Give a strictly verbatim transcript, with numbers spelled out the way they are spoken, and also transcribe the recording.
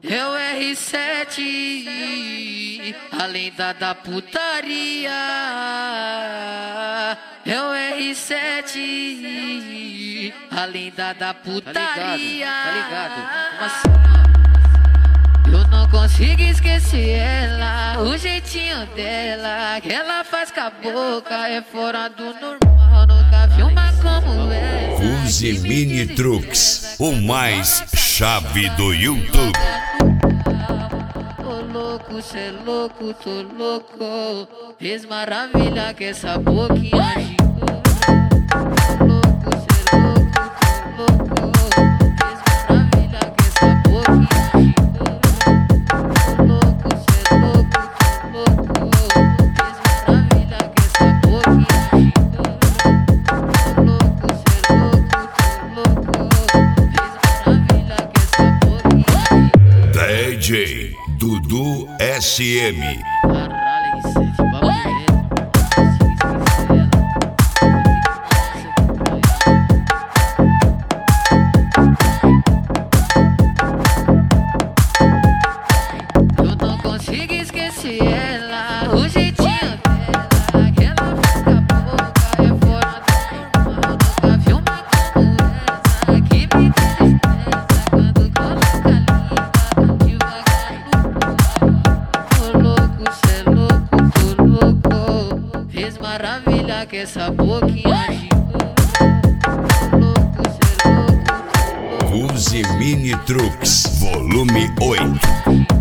É o R sete, a lenda da putaria. É o R sete, a lenda da putaria. Tá ligado? Tá ligado? Eu não consigo esquecer ela, o jeitinho dela, que ela faz com a boca, é fora do normal, nunca vi uma como essa. Use Mini Truques, o mais chave do YouTube. Tô louco, cê é louco, tô louco, fez maravilha que essa boquinha agitou. Tô louco, cê é louco, tô louco, fez maravilha que essa boquinha agitou. Tô louco, cê é louco, tô louco, fez maravilha que essa boquinha agitou. Tô louco, cê é louco, tô louco, fez maravilha que essa boquinha agitou. D J Dudu S M. Caralho, isso é de bagulho. Eu não consigo esquecer ela, o jeitinho dela, que ela faz com a boca, é fora do normal. Nunca vi uma como essa, que me desestressa quando coloca a língua devagar no pau. Tô louco, cê é louco, tô louco, fez maravilha que essa boquinha agitou. Tô louco, cê é louco, tô louco. Use Mini Truques, volume oito.